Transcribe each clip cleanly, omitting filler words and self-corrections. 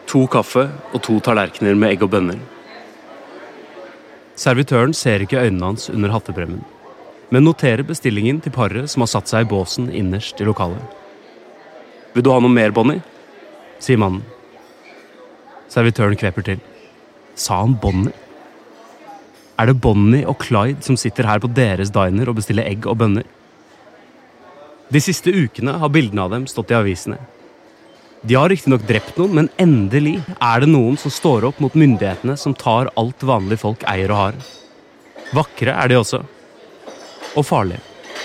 2 kaffe og 2 tallerkener med egg og bønner. Servitøren ser ikke øynene hans under hattebremmen, men noterer bestillingen til paret som har satt seg i båsen innerst i lokalet. «Vil du ha noe mer, Bonnie?» sier mannen. Servitøren kveper til. Sa han Bonnie? Er det Bonnie og Clyde som sitter her på deres diner og bestiller egg og bønner? De siste ukene har bildene av dem stått i avisene. De har riktig nok drept noen, men endelig er det noen som står opp mot myndighetene som tar alt vanlige folk eier og har. Vakre er de også. Og farlige.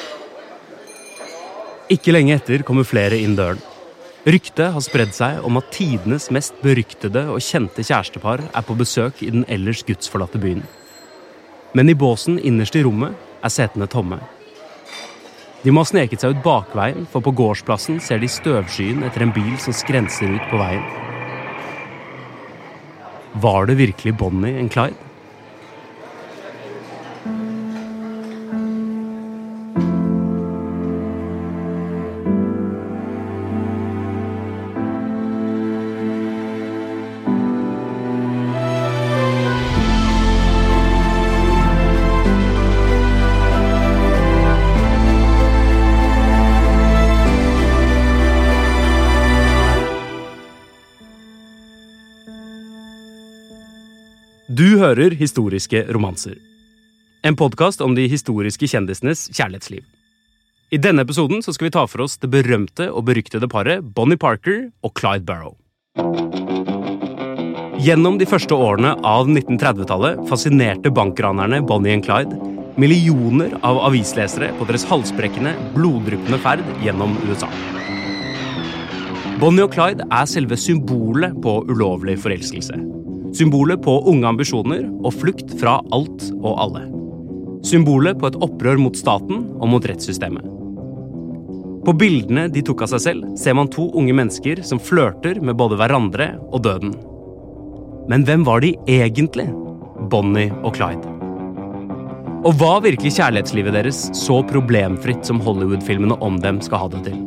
Ikke lenge etter kommer flere inn døren. Ryktet har spredd seg om at tidenes mest beryktede og kjente kjærestepar er på besøk i den ellers gudsforlatte byen. Men i båsen innerst i rommet er setene tomme. De må ha sneket seg ut bakveien, for på gårdsplassen ser de støvskyen etter en bil som skrenser ut på veien. Var det virkelig Bonnie og Clyde? Du hører Historiske romanser. En podcast om de historiske kjendisenes kjærlighetsliv. I denne episoden så skal vi ta for oss det berømte og beryktede paret Bonnie Parker og Clyde Barrow. Gjennom de første årene av 1930-tallet fascinerte bankranerne Bonnie og Clyde millioner av avislesere på deres halsbrekkende, bloddryppende ferd gjennom USA. Bonnie og Clyde er selve symbolet på ulovlig forelskelse. Symbolet på unge ambisjoner og flukt fra alt og alle. Symbolet på et opprør mot staten og mot rettssystemet. På bildene de tok av seg selv, ser man 2 unge mennesker som flørter med både hverandre og døden. Men hvem var de egentlig, Bonnie og Clyde? Og var virkelig kjærlighetslivet deres så problemfritt som Hollywood-filmene om dem skal ha det til?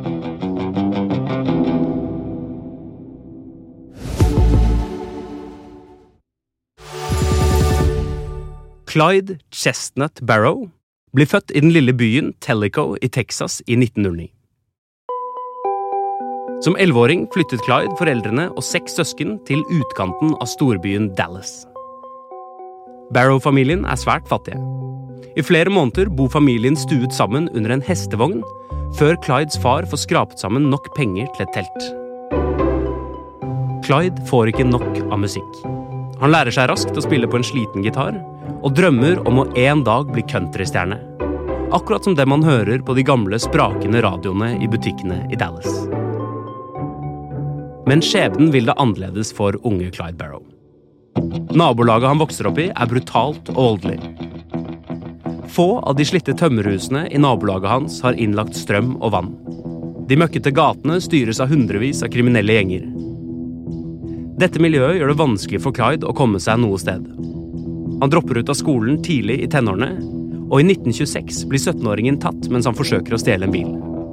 Clyde Chestnut Barrow ble født i den lille byen Tellico i Texas i 1909. Som 11-åring flyttet Clyde foreldrene og 6 søsken til utkanten av storbyen Dallas. Barrow-familien er svært fattige. I flere måneder bor familien stuet sammen under en hestevogn, før Clydes far får skrapet sammen nok penger til et telt. Clyde får ikke nok av musikk. Han lærer seg raskt å spille på en sliten gitar, og drømmer om å en dag bli countrystjerne. Akkurat som det man hører på de gamle sprakende radioene i butikkene i Dallas. Men skjebnen vil det annerledes for unge Clyde Barrow. Nabolaget han vokser opp i er brutalt og voldelig. Få av de slitte tømmerhusene i nabolaget hans har innlagt strøm og vann. De møkkete gatene styres av hundrevis av kriminelle gjenger. Dette miljøet gjør det vanskelig for Clyde å komme seg noe sted. Han dropper ut av skolen tidlig i tenårene, og i 1926 blir 17-åringen tatt mens han forsøker å stjele en bil.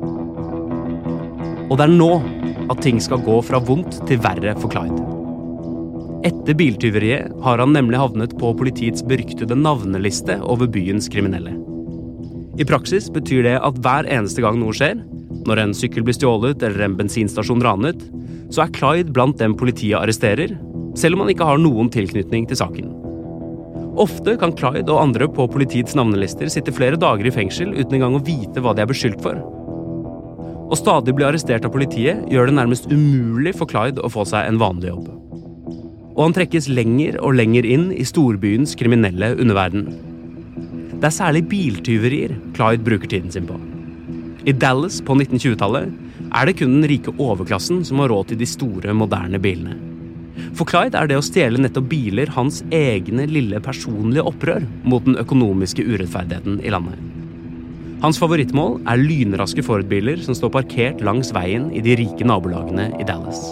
Og det er nå at ting skal gå fra vondt til verre for Clyde. Etter biltyveriet har han nemlig havnet på politiets beryktede navneliste over byens kriminelle. I praksis betyr det at hver eneste gang noe skjer, når en sykkel blir stjålet eller en bensinstasjon ranet, så er Clyde blant dem politiet arresterer, selv om han ikke har noen tilknytning til saken. Ofte kan Clyde og andre på politiets navnelister sitte flere dager i fengsel uten engang å vite hva de er beskyldt for. Å stadig bli arrestert av politiet gjør det nærmest umulig for Clyde å få seg en vanlig jobb. Og han trekkes lenger og lenger inn i storbyens kriminelle underverden. Det er særlig biltyverier Clyde bruker tiden sin på. I Dallas på 1920-tallet er det kun den rike overklassen som har råd til de store, moderne bilene. For Clyde er det å stjele nettopp biler hans egne lille personlige opprør mot den økonomiske urettferdigheten i landet. Hans favorittmål er lynraske Ford-biler som står parkert langs veien i de rike nabolagene i Dallas.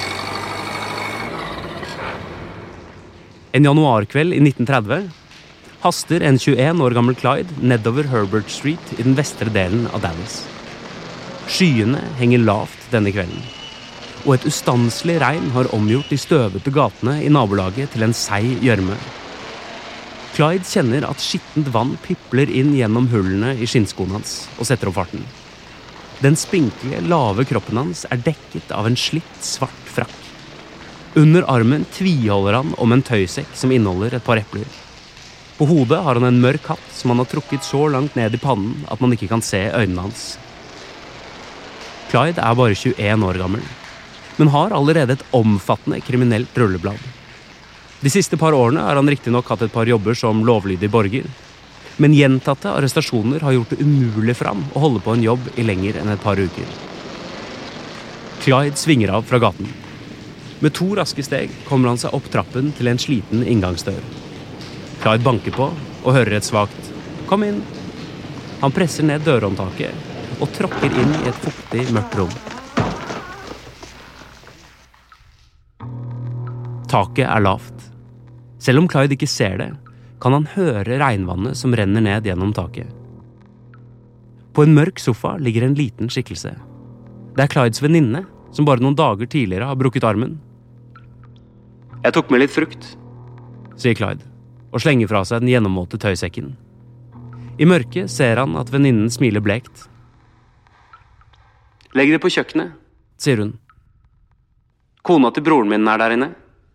En januarkveld i 1930 haster en 21 år gammel Clyde nedover Herbert Street i den vestre delen av Dallas. Skyene henger lavt denne kvelden, og et ustanselig regn har omgjort de støvete gatene i nabolaget til en seig gjørme. Clyde kjenner at skittent vann pipler inn gjennom hullene i skinnskoen hans og setter opp farten. Den spinklige, lave kroppen hans er dekket av en slitt, svart frakk. Under armen tviholder han om en tøysekk som inneholder et par epler. På hodet har han en mørk hatt som han har trukket så langt ned i pannen at man ikke kan se øynene hans. Clyde er bare 21 år gammel, men har allerede et omfattende kriminelt rulleblad. De siste par årene har han riktig nok hatt et par jobber som lovlydig borger, men gjentatte arrestasjoner har gjort det umulig for ham å holde på en jobb i lenger enn et par uker. Clyde svinger av fra gaten. Med 2 raske steg kommer han seg opp trappen til en sliten inngangsdør. Clyde banker på og hører et svagt «Kom inn». Han presser ned dørhåndtaket og tråkker inn i et fuktig, mørkt rom. Taket er lavt. Selv om Clyde ikke ser det, kan han høre regnvannet som renner ned gjennom taket. På en mørk sofa ligger en liten skikkelse. Det er Clydes venninne, som bare noen dager tidligere har brukket armen. «Jeg tok med litt frukt», sier Clyde, og slenger fra seg den gjennomvåte tøysekken. I mørket ser han at venninnen smiler blekt. «Legg det på kjøkkenet», sier hun. «Kona til broren min er der inne».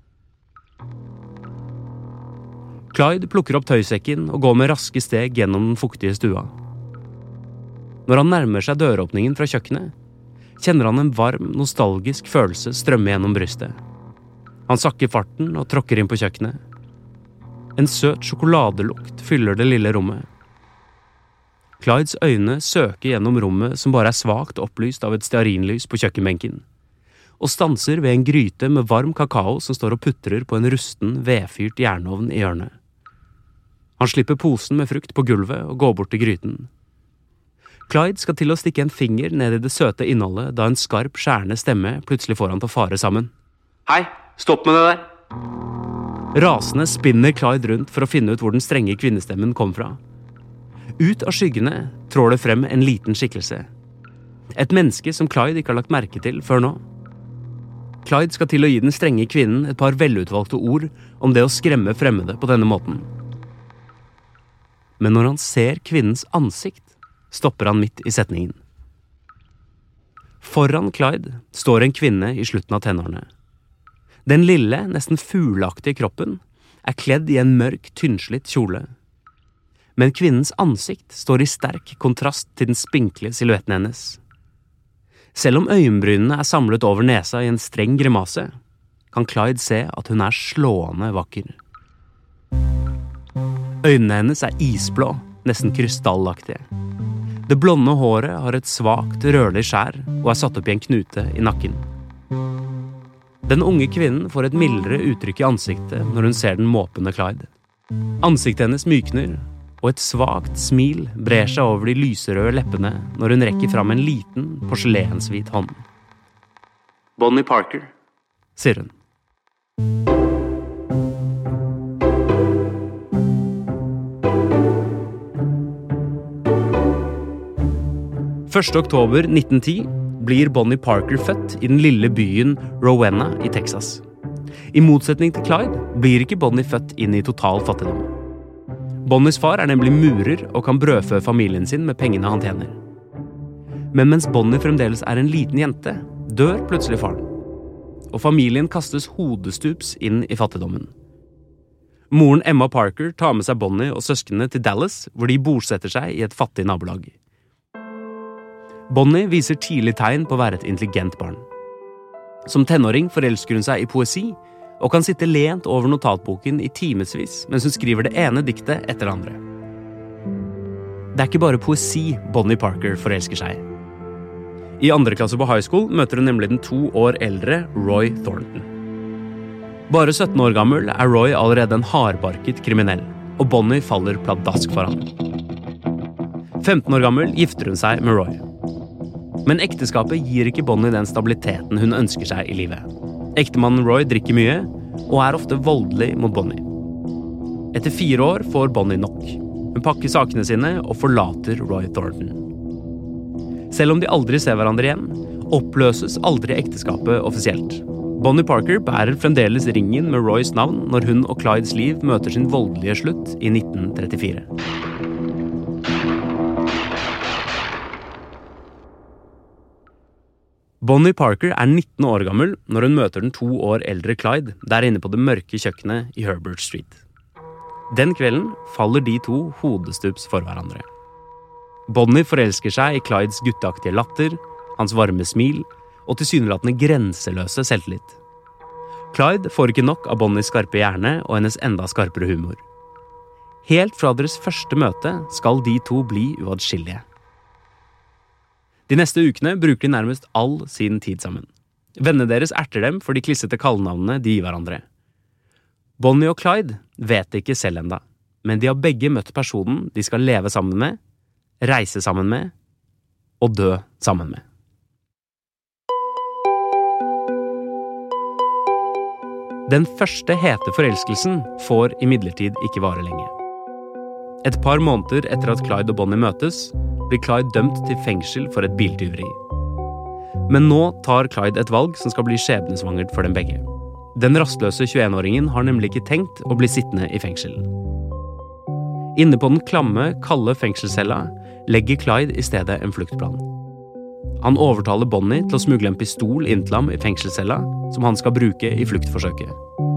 Clyde plukker opp tøysekken og går med raske steg gjennom den fuktige stua. Når han nærmer seg døråpningen fra kjøkkenet, kjenner han en varm, nostalgisk følelse strømme gjennom brystet. Han sakker farten og tråkker inn på kjøkkenet. En søt sjokoladelukt fyller det lille rommet. Clydes øyne søker gjennom rommet som bare er svagt opplyst av et stearinlys på kjøkkenbenken, og stanser ved en gryte med varm kakao som står og putrer på en rusten, vedfyrt jernovn i hjørnet. Han slipper posen med frukt på gulvet og går bort til gryten. Clyde skal til å stikke en finger ned i det søte innholdet da en skarp, skjærende stemme plutselig får han til å fare sammen. «Hei, stopp med det der!» Rasende spinner Clyde rundt for å finne ut hvor den strenge kvinnestemmen kom fra. Ut av skyggene trår det frem en liten skikkelse. Et menneske som Clyde ikke har lagt merke til før nå. Clyde skal til å gi den strenge kvinnen et par velutvalgte ord om det å skremme fremmede på denne måten. Men når han ser kvinnens ansikt, stopper han midt i setningen. Foran Clyde står en kvinne i slutten av tenårene. Den lille, nesten fugleaktige kroppen er kledd i en mørk, tynnslitt kjole. Men kvinnens ansikt står i sterk kontrast til den spinkle silhuetten hennes. Selv om øyenbrynene er samlet over nesa i en streng grimase, kan Clyde se at hun er slående vakker. Øynene hennes er isblå, nesten krystallaktige. Det blonde håret har et svagt, rødlig skjær og er satt opp i en knute i nakken. Den unge kvinnen får et mildere uttrykk i ansiktet når hun ser den måpende Clyde. Ansiktet hennes mykner, og et svagt smil brer seg over de lyserøde leppene når hun rekker fram en liten, porselenshvit hånd. «Bonnie Parker», sier hun. 1. oktober 1910 blir Bonnie Parker født i den lille byen Rowena i Texas. I motsetning til Clyde blir ikke Bonnie født inn i total fattigdom. Bonnies far er nemlig murer og kan brødfø familien sin med pengene han tjener. Men mens Bonnie fremdeles er en liten jente, dør plutselig faren. Og familien kastes hodestups inn i fattigdommen. Moren Emma Parker tar med seg Bonnie og søskene til Dallas, hvor de bosetter seg i et fattig nabolag. Bonnie viser tidlig tegn på å være et intelligent barn. Som tenåring forelsker hun seg i poesi, og kan sitte lent over notatboken i timesvis mens hun skriver det ene diktet etter det andre. Det er ikke bare poesi Bonnie Parker forelsker seg. I 2. klasse på high school møter hun nemlig den 2 år eldre Roy Thornton. Bare 17 år gammel er Roy allerede en hardbarket kriminell, og Bonnie faller pladask for ham. 15 år gammel gifter hun seg med Roy. Men ekteskapet gir ikke Bonnie den stabiliteten hun ønsker seg i livet. Ektemannen Roy drikker mye, og er ofte voldelig mot Bonnie. Etter 4 år får Bonnie nok. Hun pakker sakene sine og forlater Roy Thornton. Selv om de aldri ser hverandre igjen, oppløses aldri ekteskapet offisielt. Bonnie Parker bærer fremdeles ringen med Roys navn når hun og Clydes liv møter sin voldelige slutt i 1934. Bonnie Parker 19 år gammel når hun møter den 2 år eldre Clyde der inne på det mørke kjøkkenet i Herbert Street. Den kvelden faller de to hodestups for hverandre. Bonnie forelsker seg i Clydes gutteaktige latter, hans varme smil og tilsynelatende grenseløse selvtillit. Clyde får ikke nok av Bonnies skarpe hjerne og hennes enda skarpere humor. Helt fra deres første møte skal de to bli uatskillelige. De neste ukene bruker de nærmest all sin tid sammen. Vennene deres erter dem for de klissete kallenavnene de gir hverandre. Bonnie og Clyde vet det ikke selv enda, men de har begge møtt personen de skal leve sammen med, reise sammen med og dø sammen med. Den første hete forelskelsen får imidlertid ikke vare lenge. Et par måneder etter at Clyde og Bonnie møtes, blir Clyde dømt til fengsel for et biltyveri. Men nå tar Clyde et valg som skal bli skjebnesvangert for dem begge. Den rastløse 21-åringen har nemlig ikke tenkt å bli sittende i fengsel. Inne på den klamme, kalde fengselscella legger Clyde i stedet en fluktplan. Han overtaler Bonnie til å smugle en pistol inn til ham i fengselscella, som han skal bruke i fluktforsøket.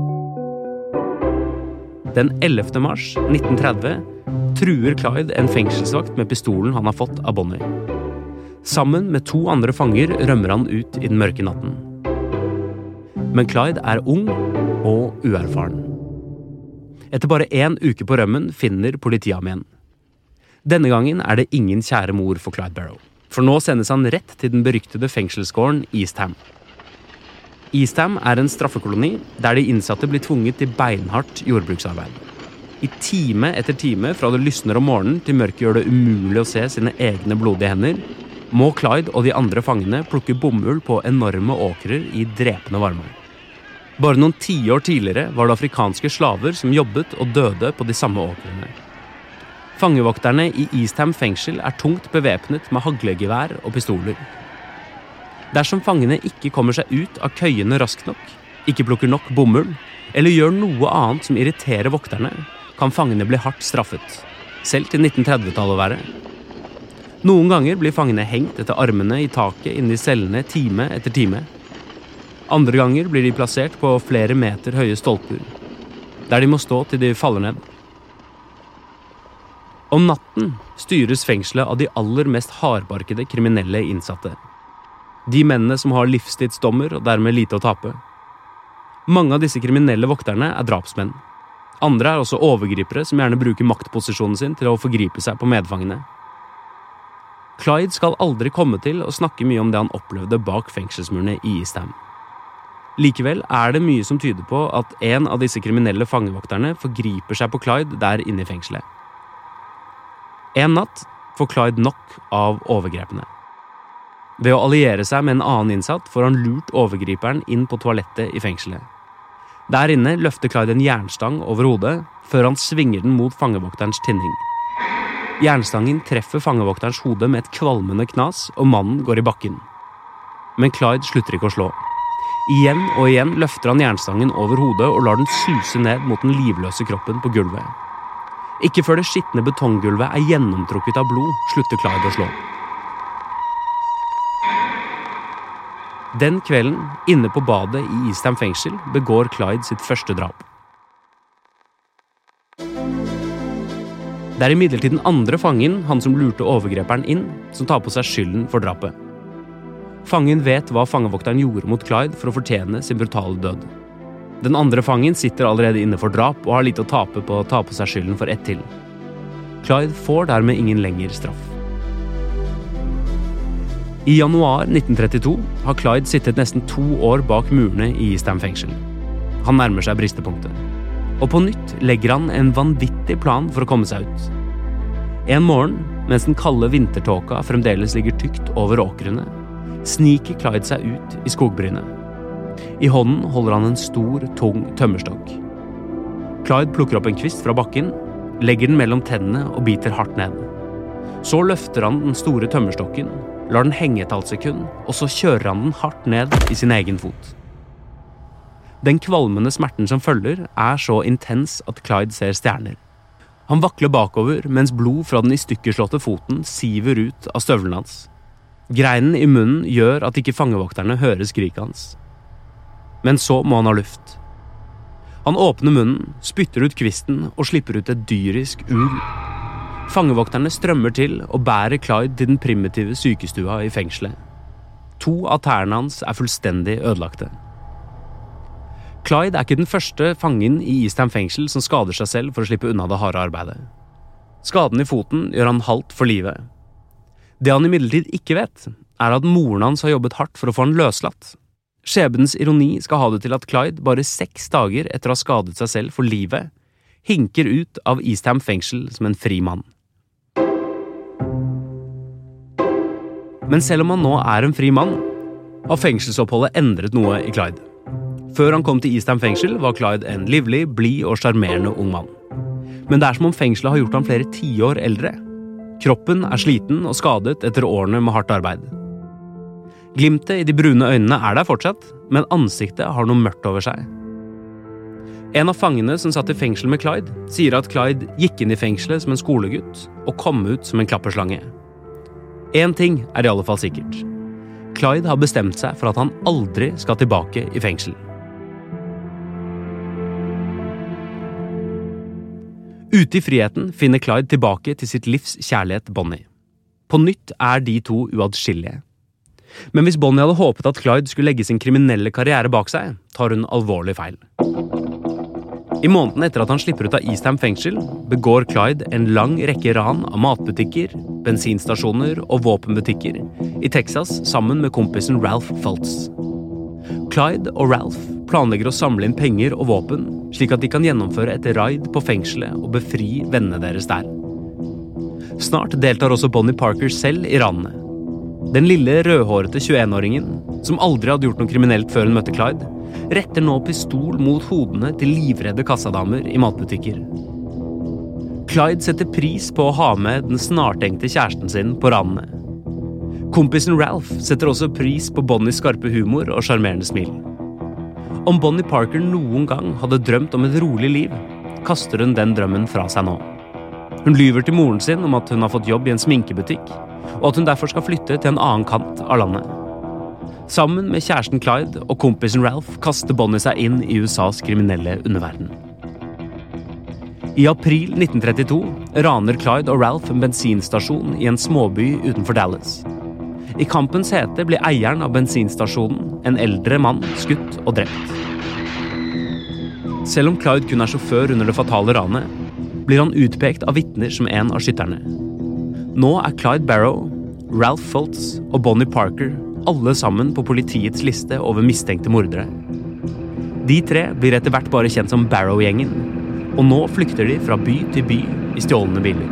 Den 11. mars 1930 truer Clyde en fengselsvakt med pistolen han har fått av Bonnie. Sammen med 2 andre fanger rømmer han ut i den mørke natten. Men Clyde er ung og uerfaren. Etter bare 1 uke på rømmen finner politiet ham igjen. Denne gangen er det ingen kjære mor for Clyde Barrow, for nå sendes han rett til den beryktede fengselsgården Eastham. Eastham er en straffekoloni der de innsatte blir tvunget til beinhardt jordbruksarbeid. I time etter time fra det lysner om morgenen til mørket gjør det umulig å se sine egne blodige hender, må Clyde og de andre fangene plukke bomull på enorme åkrer i drepende varme. Bare noen 10 år tidligere var det afrikanske slaver som jobbet og døde på de samme åkrene. Fangevokterne i Eastham fengsel er tungt bevæpnet med haglegevær og pistoler. Dersom fangene ikke kommer seg ut av køyene raskt nok, ikke plukker nok bomull, eller gjør noe annet som irriterer vokterne, kan fangene bli hardt straffet, selv til 1930-tallet å være. Noen ganger blir fangene hengt etter armene i taket inne i cellene time etter time. Andre ganger blir de plassert på flere meter høye stolper, der de må stå til de faller ned. Om natten styres fengselet av de aller mest hardbarkede kriminelle innsatte. De mennene som har livstidsdommer og dermed lite å tape. Mange av disse kriminelle vokterne er drapsmenn. Andre er også overgripere som gjerne bruker maktposisjonen sin til å forgripe seg på medfangene. Clyde skal aldri komme til å snakke mye om det han opplevde bak fengselsmurene i Eastham. Likevel er det mye som tyder på at en av disse kriminelle fangevokterne forgriper seg på Clyde der inne i fengselet. En natt får Clyde nok av overgrepene. Ved å alliere seg med en annen innsatt får han lurt overgriperen inn på toalettet i fengselet. Der inne løfter Clyde en jernstang over hodet, før han svinger den mot fangevokterens tinning. Jernstangen treffer fangevokterens hode med et kvalmende knas, og mannen går i bakken. Men Clyde slutter ikke å slå. Igjen og igjen løfter han jernstangen over hodet og lar den suse ned mot den livløse kroppen på gulvet. Ikke før det skitne betonggulvet er gjennomtrukket av blod, slutter Clyde å slå. Den kvelden, inne på badet i Eastham fengsel, begår Clyde sitt første drap. Det er imidlertid den andre fangen, han som lurte overgreperen inn, som tar på seg skylden for drapet. Fangen vet hva fangevokteren gjorde mot Clyde for å fortjene sin brutale død. Den andre fangen sitter allerede inne for drap og har lite å tape på å ta på seg skylden for ett til. Clyde får dermed ingen lengre straff. I januar 1932 har Clyde sittet nesten 2 år bak murene i Eastham fengsel. Han nærmer seg bristepunktet. Og på nytt legger han en vanvittig plan for å komme seg ut. En morgen, mens den kalde vintertåka fremdeles ligger tykt over åkrene, sniker Clyde seg ut i skogbrynet. I hånden holder han en stor, tung tømmerstokk. Clyde plukker opp en kvist fra bakken, legger den mellom tennene og biter hardt ned. Så løfter han den store tømmerstokken, lar den henge et halvt sekund, og så kjører han den hardt ned i sin egen fot. Den kvalmende smerten som følger så intens at Clyde ser stjerner. Han vakler bakover mens blod fra den i stykkerslåtte foten siver ut av støvlen hans. Greinen i munnen gjør at ikke fangevokterne hører skriket hans. Men så må han ha luft. Han åpner munnen, spytter ut kvisten og slipper ut et dyrisk ul. Fangevokterne strømmer til og bærer Clyde til den primitive sykestua i fengselet. 2 av tærne hans fullstendig ødelagte. Clyde ikke den første fangen i Eastham fengsel som skader seg selv for å slippe unna det harde arbeidet. Skaden i foten gjør han halt for livet. Det han imidlertid ikke vet, at moren hans har jobbet hardt for å få han løslatt. Skjebnens ironi skal ha det til at Clyde bare 6 dager etter å ha skadet seg selv for livet, hinker ut av Eastham fengsel som en fri mann. Men selv om han nå en fri mann, har fengselsoppholdet endret noe i Clyde. Før han kom til Eastham fengsel var Clyde en livlig, blid og sjarmerende ung mann. Men det som om fengselet har gjort ham flere 10 år eldre. Kroppen sliten og skadet etter årene med hardt arbeid. Glimtet i de brune øynene der fortsatt, men ansiktet har noe mørkt over seg. En av fangene som satt i fengsel med Clyde, sier at Clyde gikk inn i fengselet som en skolegutt og kom ut som en klapperslange. En ting i alle fall sikkert. Clyde har bestemt seg for at han aldri skal tilbake i fengsel. Ute i friheten finner Clyde tilbake til sitt livs kjærlighet Bonnie. På nytt de 2 uatskillelige. Men hvis Bonnie hadde håpet at Clyde skulle legge sin kriminelle karriere bak seg, tar hun alvorlig feil. I måneden etter at han slipper ut av Eastham fengsel, begår Clyde en lang rekke ran av matbutikker, bensinstasjoner og våpenbutikker i Texas sammen med kompisen Ralph Fultz. Clyde og Ralph planlegger å samle inn penger og våpen, slik at de kan gjennomføre et raid på fengselet og befri vennene deres der. Snart deltar også Bonnie Parker selv i ranene. Den lille rødhårete 21-åringen, som aldri hadde gjort noe kriminelt før hun møtte Clyde, retter nå pistol mot hodene til livredde kassadamer i matbutikker. Clyde setter pris på å ha med den snartenkte kjæresten sin på ranene. Kompisen Ralph setter også pris på Bonnies skarpe humor og sjarmerende smil. Om Bonnie Parker noen gang hadde drømt om et rolig liv, kaster hun den drømmen fra seg nå. Hun lyver til moren sin om at hun har fått jobb i en sminkebutikk, og at hun derfor skal flytte til en annen kant av landet. Sammen med kjæresten Clyde og kompisen Ralph kaster Bonnie seg inn i USAs kriminelle underverden. I april 1932 raner Clyde og Ralph en bensinstasjon i en småby utenfor Dallas. I kampens hete blir eieren av bensinstasjonen, en eldre mann, skutt og drept. Selv om Clyde kun sjåfør under det fatale ranet, blir han utpekt av vitner som en av skytterne. Nå Clyde Barrow, Ralph Fultz og Bonnie Parker alle sammen på politiets liste over mistenkte mordere. De 3 blir etter hvert bare kjent som Barrow-gjengen, og nå flykter de fra by til by i stjålne biler.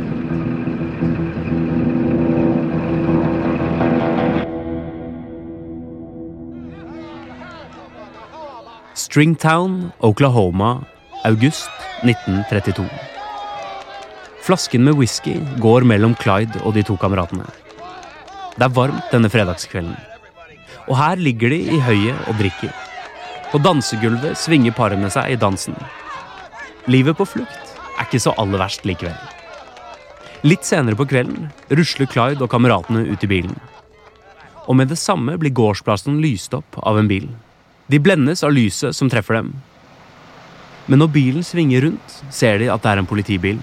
Stringtown, Oklahoma, august 1932. Flasken med whisky går mellom Clyde og de 2 kameratene. Det varmt denne fredagskvelden. Og her ligger de i høyet og drikker. På dansegulvet svinger parene seg i dansen. Livet på flukt ikke så aller verst likevel. Litt senere på kvelden rusler Clyde og kameratene ut i bilen. Og med det samme blir gårdsplassen lyst opp av en bil. De blendes av lyset som treffer dem. Men når bilen svinger rundt, ser de at det en politibil.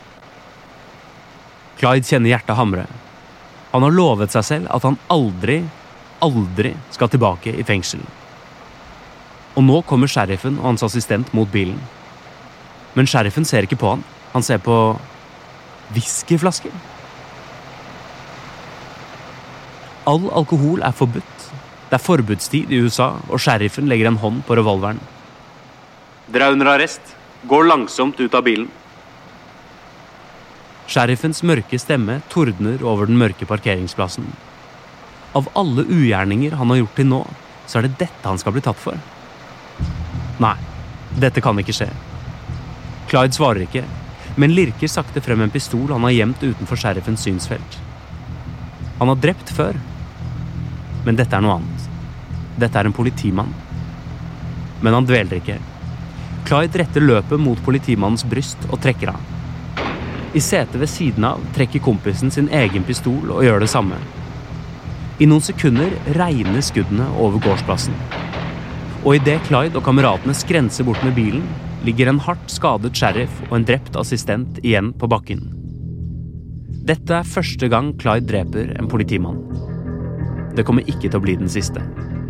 Clyde kjenner hjertet hamre. Han har lovet seg selv at han aldri skal tilbake i fengsel. Og nå kommer sheriffen og hans assistent mot bilen. Men sheriffen ser ikke på han. Han ser på whiskyflasker. All alkohol forbudt. Det forbudstid i USA, og sheriffen legger en hånd på revolveren. Dere under arrest. Gå langsomt ut av bilen. Sheriffens mørke stemme tordner over den mørke parkeringsplassen. Av alle ugjerninger han har gjort til nå, så det dette han skal bli tatt for. Nei, dette kan ikke skje. Clyde svarer ikke, men lirker sakte frem en pistol han har gjemt utenfor sheriffens synsfelt. Han har drept før, men dette noe annet. Dette en politimann. Men han dveler ikke. Clyde retter løpet mot politimannens bryst og trekker av. I setet ved siden av trekker kompisen sin egen pistol og gjør det samme. I noen sekunder regner skuddene over gårdsplassen. Og i det Clyde og kameratene skrenser bort med bilen, ligger en hardt skadet sheriff og en drept assistent igjen på bakken. Dette første gang Clyde dreper en politimann. Det kommer ikke til å bli den siste.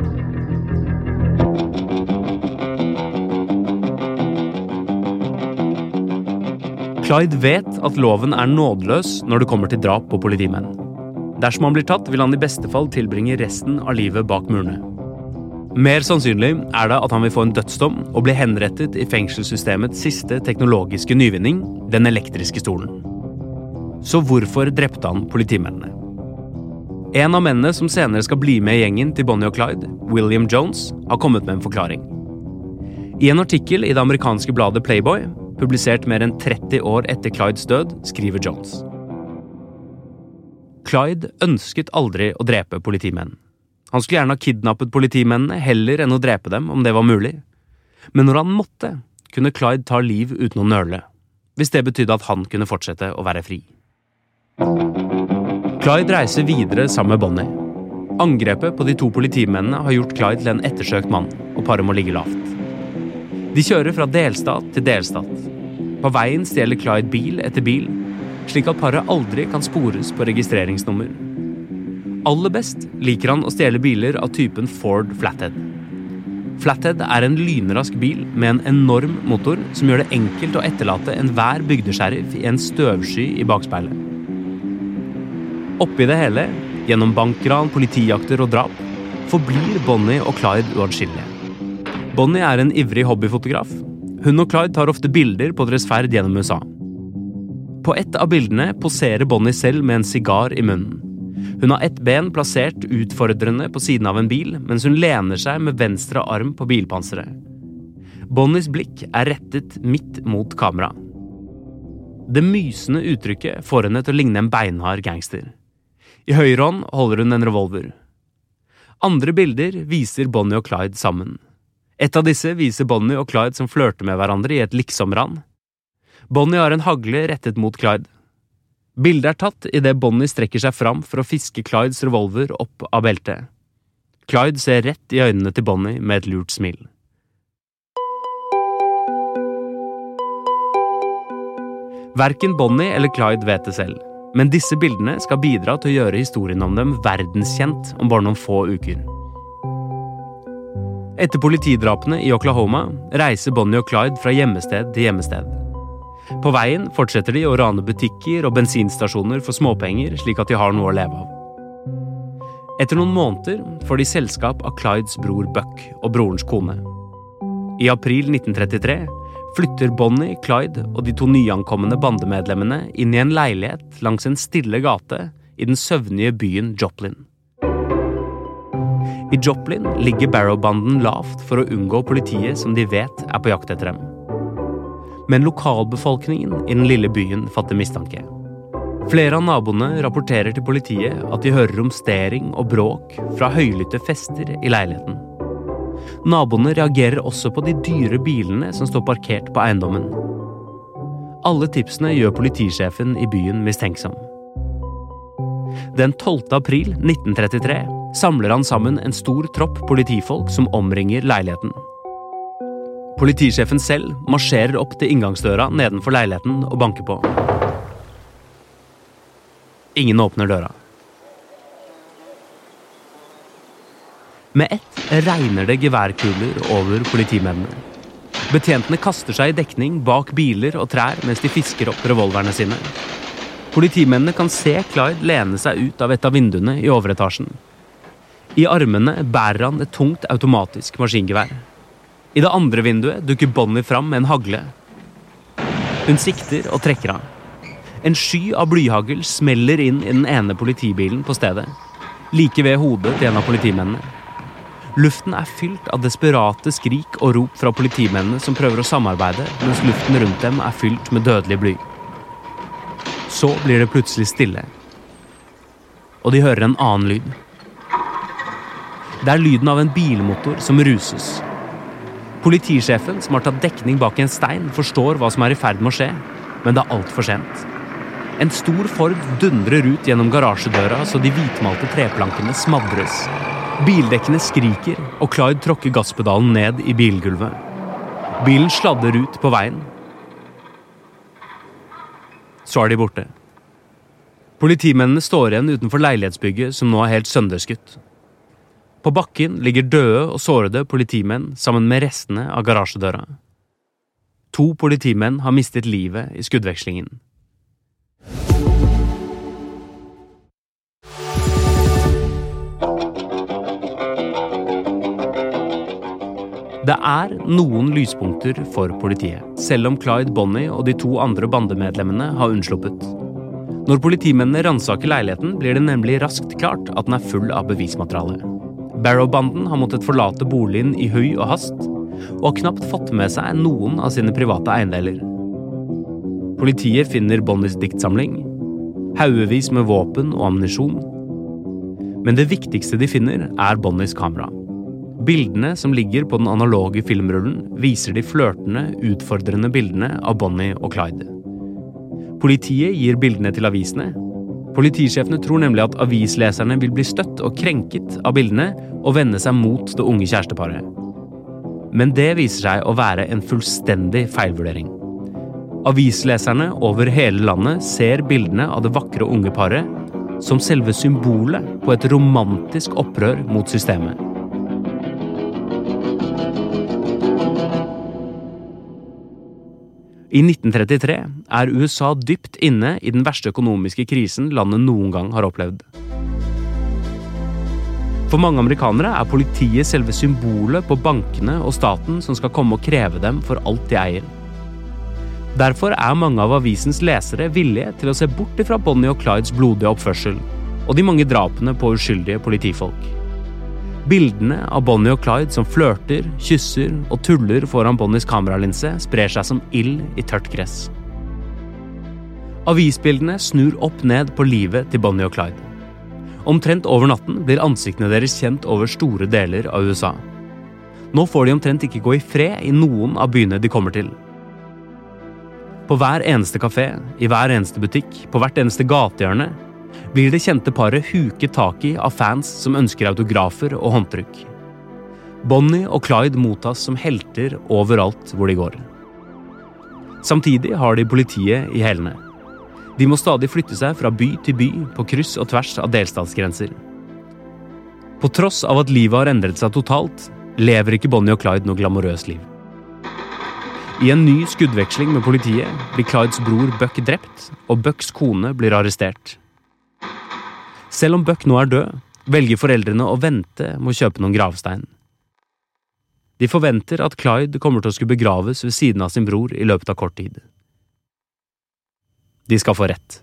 Clyde vet at loven nådeløs når det kommer til drap på politimenn. Dersom han blir tatt, vil han i beste fall tilbringe resten av livet bak murene. Mer sannsynlig det at han vil få en dødsdom og bli henrettet i fengselssystemets siste teknologiske nyvinning, den elektriske stolen. Så hvorfor drepte han politimennene? En av mennene som senere skal bli med i gjengen til Bonnie og Clyde, William Jones, har kommet med en forklaring. I en artikkel i det amerikanske bladet Playboy, publisert mer enn 30 år etter Clydes død, skriver Jones. Clyde ønsket aldri å drepe politimenn. Han skulle gjerne ha kidnappet politimennene heller enn å drepe dem om det var mulig. Men når han måtte, kunne Clyde ta liv uten å nøle, hvis det betydde at han kunne fortsette å være fri. Clyde reiser videre sammen med Bonnie. Angrepet på de 2 politimennene har gjort Clyde til en ettersøkt mann, og paret må ligge lavt. De kjører fra delstat til delstat. På veien stjeler Clyde bil etter bil, slik at paret aldri kan spores på registreringsnummer. Aller best liker han å stjele biler av typen Ford Flathead. Flathead en lynrask bil med en enorm motor som gjør det enkelt å etterlate enhver bygdesheriff i en støvsky i bakspeilet. Oppi det hele, gjennom bankran, politijakter og drap, forblir Bonnie og Clyde uatskillelige. Bonnie en ivrig hobbyfotograf. Hun og Clyde tar ofte bilder på deres ferd gjennom USA. På ett av bildene poserer Bonnie selv med en sigar i munnen. Hun har ett ben plassert utfordrende på siden av en bil, mens hun lener seg med venstre arm på bilpanseret. Bonnies blikk rettet midt mot kamera. Det mysende uttrykket får henne til å ligne en beinhard gangster. I høyre hånd holder hun en revolver. Andre bilder viser Bonnie og Clyde sammen. Et av disse viser Bonnie og Clyde som flørter med hverandre i et liksomran. Bonnie har en hagle rettet mot Clyde. Bildet tatt i det Bonnie strekker seg fram for å fiske Clydes revolver opp av beltet. Clyde ser rett i øynene til Bonnie med et lurt smil. Hverken Bonnie eller Clyde vet det selv, men disse bildene skal bidra til å gjøre historien om dem verdenskjent om bare noen få uker. Etter politidrapene i Oklahoma reiser Bonnie og Clyde fra hjemmested til hjemmested. På veien fortsetter de å rane butikker og bensinstasjoner for småpenger, slik at de har noe å leve av. Etter noen måneder får de selskap av Clydes bror Buck og brorens kone. I april 1933 flytter Bonnie, Clyde og de 2 nyankommende bandemedlemmene inn i en leilighet langs en stille gate i den søvnige byen Joplin. I Joplin ligger Barrow-banden lavt for å unngå politiet som de vet på jakt etter dem. Men lokalbefolkningen i den lille byen fatter mistanke. Flere av naboene rapporterer til politiet at de hører romstering og bråk fra høylytte fester i leiligheten. Naboene reagerer også på de dyre bilene som står parkert på eiendommen. Alle tipsene gjør politisjefen i byen mistenksom. Den 12. april 1933 samler han sammen en stor tropp politifolk som omringer leiligheten. Politisjefen selv marsjerer opp til inngangsdøra nedenfor leiligheten og banker på. Ingen åpner døra. Med ett regner det geværkuler over politimennene. Betjentene kaster seg i dekning bak biler og trær mens de fisker opp revolverne sine. Politimennene kan se Clyde lene seg ut av et av vinduene i overetasjen. I armene bærer han et tungt automatisk maskingevær. I det andre vinduet dukker Bonnie fram med en hagle. Hun sikter og trekker av. En sky av blyhagl smeller inn i den ene politibilen på stedet, like ved hodet til en av politimennene. Luften fylt av desperate skrik og rop fra politimennene som prøver å samarbeide, mens luften rundt dem fylt med dødelig bly. Så blir det plutselig stille, og de hører en annen lyd. Det lyden av en bilmotor som ruses. Politisjefen, som har tatt dekning bak en stein, forstår hva som i ferd med å skje, men det alt for sent. En stor Ford dundrer ut gjennom garasjedøra så de hvitmalte treplankene smadres. Bildekkene skriker, og Clyde tråkker gasspedalen ned i bilgulvet. Bilen sladder ut på veien. Så de borte. Politimennene står igjen utenfor leilighetsbygget som nå helt sønderskutt. På bakken ligger døde og sårede politimenn sammen med restene av garasjedøra. 2 politimenn har mistet livet i skuddvekslingen. Det noen lyspunkter for politiet, selv om Clyde Bonney og de 2 andre bandemedlemmene har unnsluppet. Når politimennene ransaker leiligheten, blir det nemlig raskt klart at den full av bevismateriale. Barrow-banden har måttet forlate boligen i høy og hast, og har knapt fått med seg noen av sine private eiendeler. Politiet finner Bonneys diktsamling, haugevis med våpen og ammunisjon, men det viktigste de finner Bonneys kamera. Bildene som ligger på den analoge filmrullen viser de flørtende, utfordrende bildene av Bonney og Clyde. Politiet gir bildene til avisene. Politisjefene tror nemlig at avisleserne vil bli støtt og krenket av bildene og vende seg mot det unge kjæresteparet. Men det viser seg å være en fullstendig feilvurdering. Avisleserne over hele landet ser bildene av det vakre unge paret som selve symbolet på et romantisk opprør mot systemet. I 1933 USA dypt inne i den verste økonomiske krisen landet noen gang har opplevd. For mange amerikanere politiet selve symbolet på bankene og staten som skal komme og kreve dem for alt de eier. Derfor mange av avisens lesere villige til å se bort fra Bonney og Clydes blodige oppførsel og de mange drapene på uskyldige politifolk. Bildene av Bonney og Clyde som flørter, kysser og tuller foran Bonneys kameralinse sprer seg som ild i tørt gress. Avisbildene snur opp ned på livet til Bonney og Clyde. Omtrent over natten blir ansiktene deres kjent over store deler av USA. Nå får de omtrent ikke gå i fred i noen av byene de kommer til. På hver eneste kafé, i hver eneste butikk, på hvert eneste gatehjørne, blir det kjente paret huket tak i av fans som ønsker autografer og håndtrykk. Bonney og Clyde mottas som helter overalt hvor de går. Samtidig har de politiet i hælene. De må stadig flytte seg fra by til by på kryss og tvers av delstatsgrenser. På tross av at livet har endret seg totalt, lever ikke Bonney og Clyde noe glamorøst liv. I en ny skuddveksling med politiet blir Clydes bror Buck drept, og Bucks kone blir arrestert. Selv om Buck nå død, velger foreldrene å vente med å kjøpe noen gravstein. De forventer at Clyde kommer til å skulle begraves ved siden av sin bror i løpet av kort tid. De skal få rett.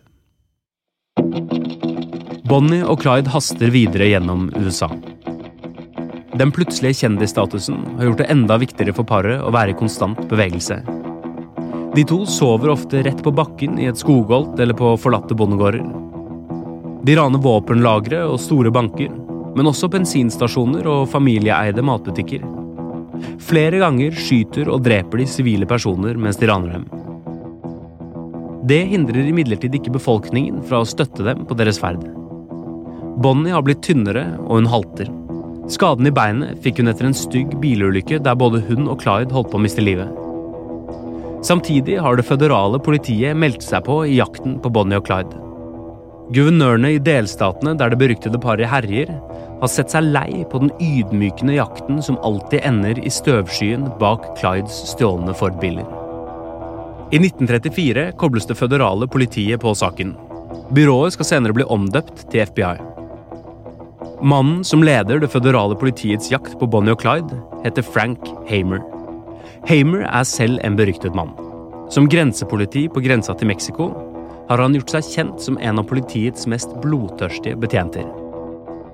Bonney og Clyde haster videre gjennom USA. Den plutselige kjendisstatusen har gjort det enda viktigere for paret å være i konstant bevegelse. De 2 sover ofte rett på bakken i et skogholt eller på forlatte bondegårder. De raner våpenlagre og store banker, men også bensinstasjoner og familieeide matbutikker. Flere ganger skyter og dreper de sivile personer mens de raner dem. Det hindrer imidlertid ikke befolkningen fra å støtte dem på deres ferd. Bonney har blitt tynnere og hun halter. Skaden i beinet fikk hun etter en stygg bilulykke der både hun og Clyde holdt på å miste livet. Samtidig har det føderale politiet meldt seg på i jakten på Bonney og Clyde. Guvernørene i delstatene der det beryktede paret herjer, har sett seg lei på den ydmykende jakten som alltid ender i støvskyen bak Clydes stjålne Ford-biler. I 1934 kobles det føderale politiet på saken. Byrået skal senere bli omdøpt til FBI. Mannen som leder det føderale politiets jakt på Bonney og Clyde heter Frank Hamer. Hamer selv en beryktet mann. Som grensepoliti på grensa til Mexico har han gjort seg kjent som en av politiets mest blodtørstige betjenter.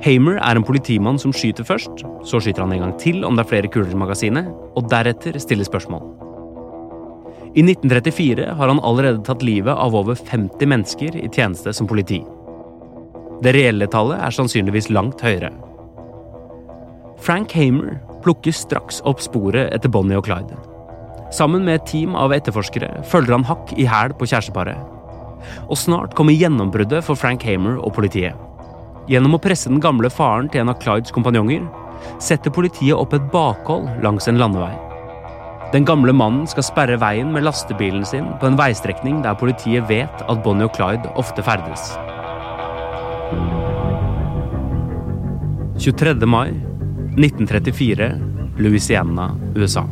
Hamer en politimann som skyter først, så skyter han en gang til om det flere kuler i magasinet, og deretter stiller spørsmål. I 1934 har han allerede tatt livet av over 50 mennesker i tjeneste som politi. Det reelle tallet sannsynligvis langt høyere. Frank Hamer plukker straks opp sporet etter Bonnie og Clyde. Sammen med et team av etterforskere følger han hakk i hæl på kjæresteparet. Og snart kommer gjennombruddet for Frank Hamer og politiet. Gjennom å presse den gamle faren til en av Clydes kompanjonger, setter politiet opp et bakhold langs en landevei. Den gamle mannen skal sperre veien med lastebilen sin på en veistrekning der politiet vet at Bonnie og Clyde ofte ferdes. 23. mai 1934, Louisiana, USA.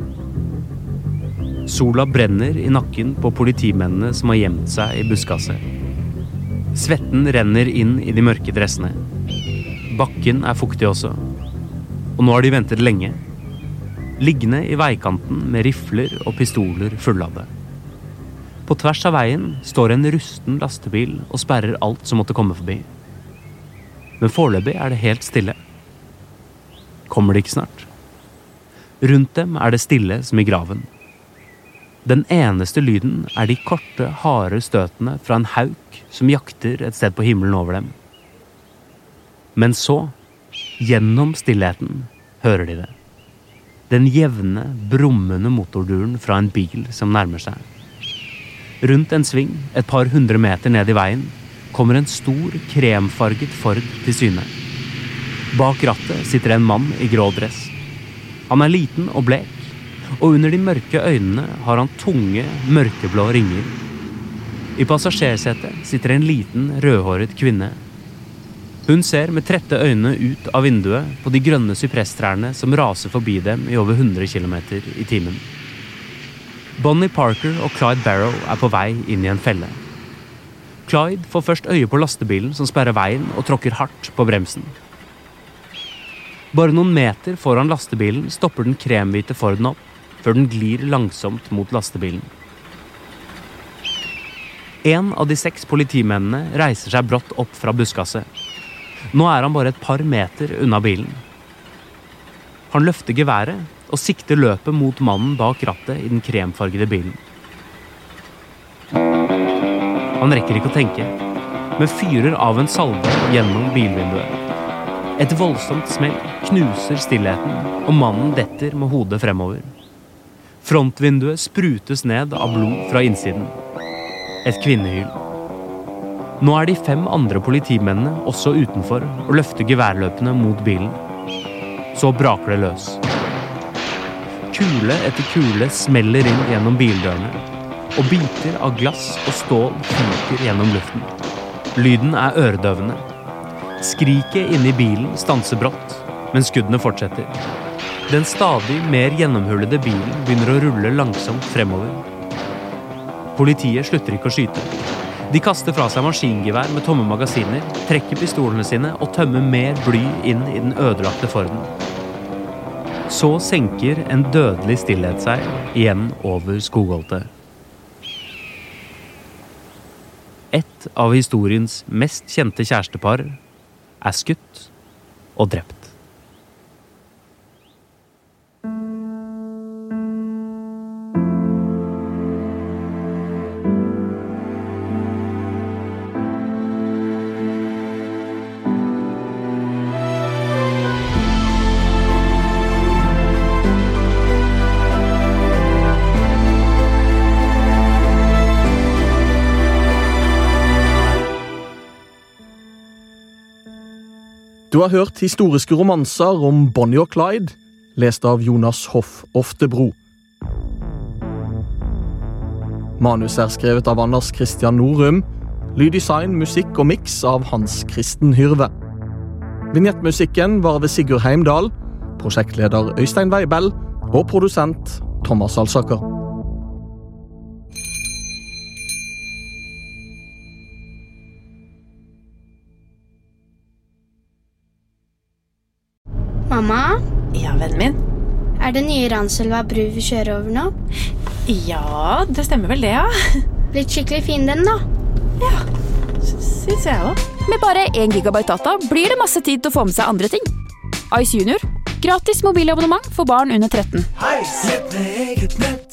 Sola brenner i nakken på politimennene som har gjemt seg i buskaset. Svetten renner inn i de mørke dressene. Bakken fuktig også. Og nå har de ventet lenge. Liggende i veikanten med rifler og pistoler fulladde. På tvers av veien står en rusten lastebil og sperrer alt som måtte komme forbi. Men foreløpig det helt stille. Kommer det ikke snart? Rundt dem det stille som i graven. Den eneste lyden de korte, harde støtene fra en hauk som jakter et sted på himmelen over dem. Men så, gjennom stillheten, hører de det. Den jevne, brummende motorduren fra en bil som nærmer seg. Rundt en sving, et par 100 meter ned i veien, kommer en stor, kremfarget Ford til syne. Bak rattet sitter en mann i grå dress. Han liten og blek, og under de mørke øynene har han tunge, mørkeblå ringer. I passasjersetet sitter en liten, rødhåret kvinne. Hun ser med trette øyne ut av vinduet på de grønne sypresstrærne som raser forbi dem i over 100 kilometer i timen. Bonnie Parker og Clyde Barrow på vei inn i en felle. Clyde får først øye på lastebilen som sperrer veien og tråkker hardt på bremsen. Bare noen meter foran lastebilen stopper den kremhvite Forden opp, før den glir langsomt mot lastebilen. En av de 6 politimennene reiser seg brått opp fra buskaset. Nå han bare et par meter unna bilen. Han løfter geværet og sikter løpet mot mannen bak rattet i den kremfargede bilen. Han rekker ikke å tenke, men fyrer av en salve gjennom bilvinduet. Et voldsomt smell knuser stillheten, og mannen detter med hodet fremover. Frontvinduet sprutes ned av blod fra innsiden. Et kvinnehyl. Nå de 5 andre politimennene også utenfor og løfter geværløpene mot bilen. Så braker det løs. Kule etter kule smeller inn gjennom bildørene, og biter av glass og stål fyker gjennom luften. Lyden øredøvende. Skriket inne i bilen stanser brått, men skuddene fortsetter. Den stadig mer gjennomhullede bilen begynner å rulle langsomt fremover. Politiet slutter ikke å skyte. De kaster fra seg maskingevær med tomme magasiner, trekker pistolene sine og tømmer mer bly inn i den ødelagte Forden. Så senker en dødelig stillhet seg igjen over skogholtet. Et av historiens mest kjente kjærestepar skutt og drept. Du har hørt historiske romanser om Bonnie og Clyde, lest av Jonas Hoff Oftebro. Manus skrevet av Anders Christian Norum, lyddesign, musikk og mix av Hans Kristen Hyrve. Vignettmusikken var ved Sigurd Heimdal, prosjektleder Øystein Weibel og produsent Thomas Alsaker. Mamma? Ja, vennen min? Det nye Ranselva bru vi kjører over nå? Ja, det stemmer vel det, ja. Blitt skikkelig fin den da? Ja, synes jeg også. Med bare 1 gigabyte data blir det masse tid til å få med seg andre ting. Ice Junior, gratis mobilabonnement for barn under 13. Ice, et eget nett.